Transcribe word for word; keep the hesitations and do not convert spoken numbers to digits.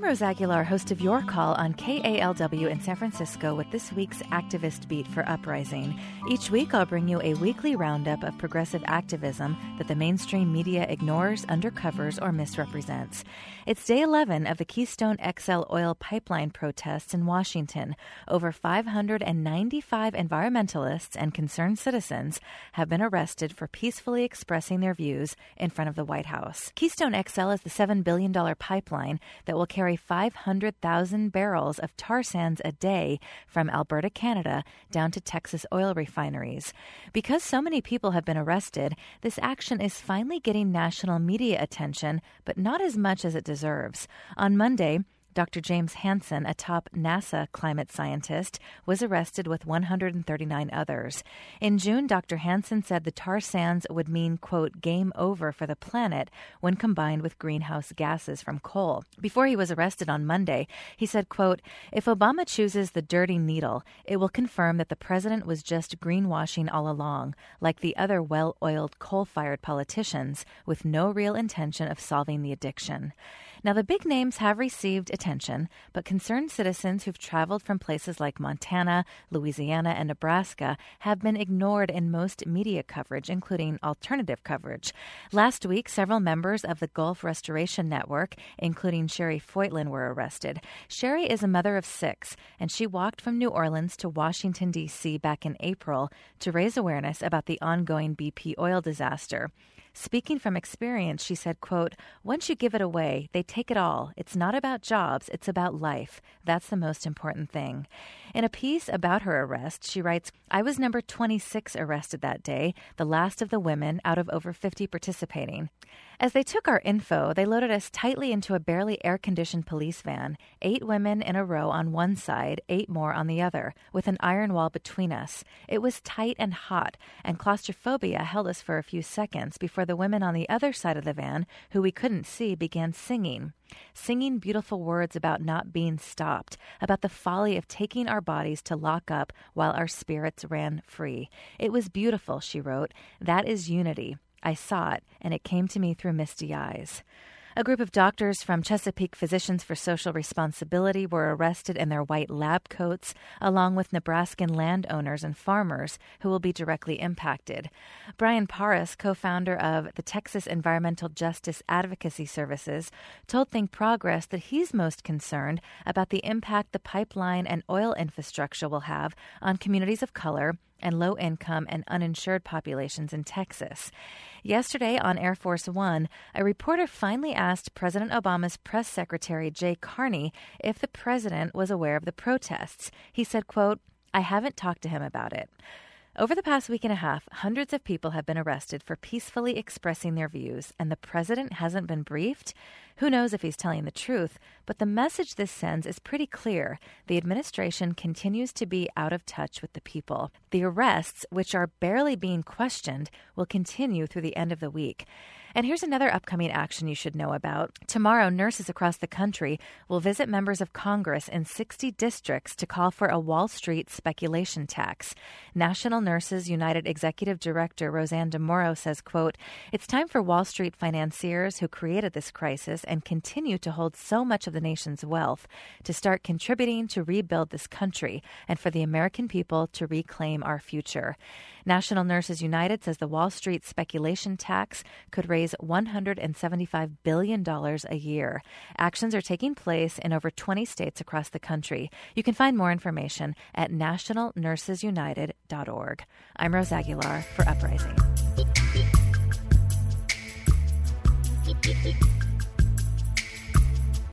Rose Aguilar, host of Your Call on K A L W in San Francisco with this week's Activist Beat for Uprising. Each week, I'll bring you a weekly roundup of progressive activism that the mainstream media ignores, undercovers, or misrepresents. It's day eleven of the Keystone X L oil pipeline protests in Washington. Over five hundred ninety-five environmentalists and concerned citizens have been arrested for peacefully expressing their views in front of the White House. Keystone X L is the seven billion dollars pipeline that will carry five hundred thousand barrels of tar sands a day from Alberta, Canada, down to Texas oil refineries. Because so many people have been arrested, this action is finally getting national media attention, but not as much as it deserves. On Monday, Doctor James Hansen, a top NASA climate scientist, was arrested with one hundred thirty-nine others. In June, Doctor Hansen said the tar sands would mean, quote, game over for the planet when combined with greenhouse gases from coal. Before he was arrested on Monday, he said, quote, if Obama chooses the dirty needle, it will confirm that the president was just greenwashing all along, like the other well-oiled coal-fired politicians, with no real intention of solving the addiction. Now, the big names have received attention, but concerned citizens who've traveled from places like Montana, Louisiana, and Nebraska have been ignored in most media coverage, including alternative coverage. Last week, several members of the Gulf Restoration Network, including Sherry Feuchtlen, were arrested. Sherry is a mother of six, and she walked from New Orleans to Washington, D C back in April to raise awareness about the ongoing B P oil disaster. Speaking from experience, she said, quote, once you give it away, they take it all. It's not about jobs, it's about life. That's the most important thing. In a piece about her arrest, she writes, I was number twenty-six arrested that day, the last of the women out of over fifty participating. As they took our info, they loaded us tightly into a barely air-conditioned police van, eight women in a row on one side, eight more on the other, with an iron wall between us. It was tight and hot, and claustrophobia held us for a few seconds before the women on the other side of the van, who we couldn't see, began singing. Singing beautiful words about not being stopped, about the folly of taking our bodies to lock up while our spirits ran free. It was beautiful, she wrote. That is unity. I saw it, and it came to me through misty eyes. A group of doctors from Chesapeake Physicians for Social Responsibility were arrested in their white lab coats, along with Nebraskan landowners and farmers who will be directly impacted. Brian Paris, co-founder of the Texas Environmental Justice Advocacy Services, told Think Progress that he's most concerned about the impact the pipeline and oil infrastructure will have on communities of color and low-income and uninsured populations in Texas. Yesterday on Air Force One, a reporter finally asked President Obama's press secretary, Jay Carney, if the president was aware of the protests. He said, quote, I haven't talked to him about it. Over the past week and a half, hundreds of people have been arrested for peacefully expressing their views, and the president hasn't been briefed? Who knows if he's telling the truth, but the message this sends is pretty clear. The administration continues to be out of touch with the people. The arrests, which are barely being questioned, will continue through the end of the week. And here's another upcoming action you should know about. Tomorrow, nurses across the country will visit members of Congress in sixty districts to call for a Wall Street speculation tax. National Nurses United Executive Director Roseanne DeMoro says, quote, it's time for Wall Street financiers who created this crisis and continue to hold so much of the nation's wealth to start contributing to rebuild this country and for the American people to reclaim our future. National Nurses United says the Wall Street speculation tax could raise one hundred seventy-five billion dollars a year. Actions are taking place in over twenty states across the country. You can find more information at national nurses united dot org. I'm Rose Aguilar for Uprising.